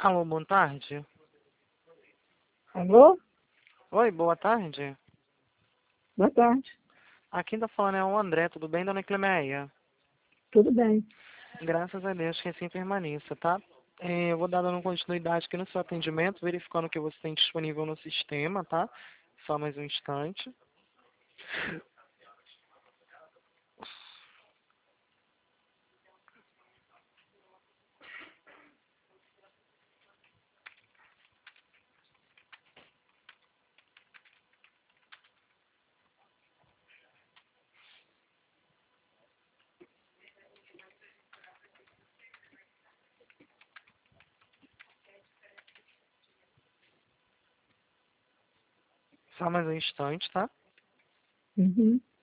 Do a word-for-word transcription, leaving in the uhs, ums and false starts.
Alô, boa tarde. Alô? Oi, boa tarde. Boa tarde. Aqui tá falando é o André, tudo bem, dona Clemeia? Tudo bem. Graças a Deus que assim permaneça, tá? É, eu vou dar dando continuidade aqui no seu atendimento, verificando o que você tem disponível no sistema, tá? Só mais um instante. Só mais um instante, tá? Uhum.